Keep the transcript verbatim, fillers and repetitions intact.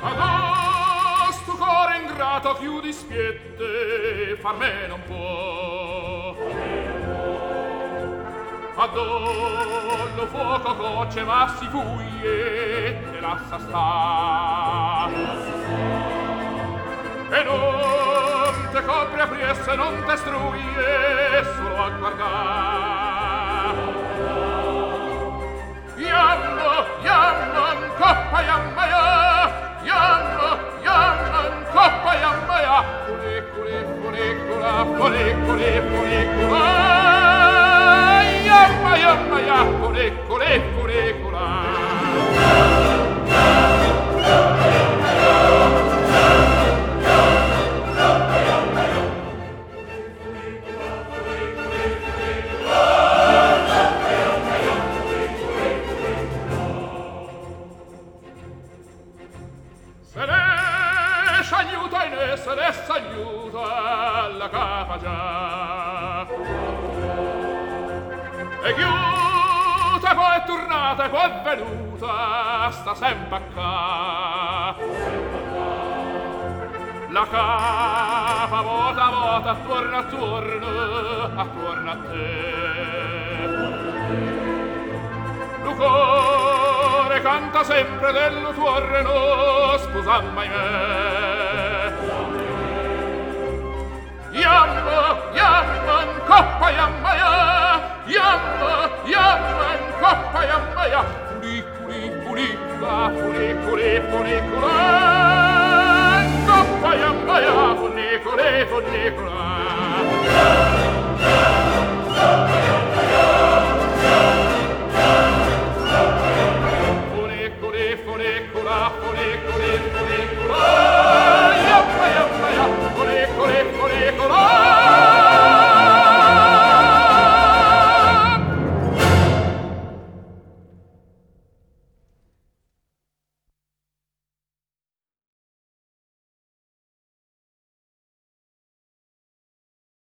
Agosto cuore ingrato chiudi spiette, far me non può. Adollo fuoco coce ma si fuglie, te lascia sta. E non te copri a priesse, non te struie, solo a guardar. Iammo, iamman, coppa, iamma, ia, iammo, iamman, coppa, iamma, ia, fuliculi, fulicula, fuliculi, fulicula, iamma, iamma, ia, fuliculi, fulicula. Se ne s'aiuta la capa già. E chiuta poi è tornata e poi è venuta, sta sempre qua. La capa vota vota attorno attorno, attorno a te. Lu cuore canta sempre dello tuorno, sposamma me. Iamma, iamman, coppa, iamma, ia, iamma, iamman, coppa, iamma, ia, fuliculi, fulicula, fuliculi, fulicula, coppa, iamma, ia, fuliculi, fulicula.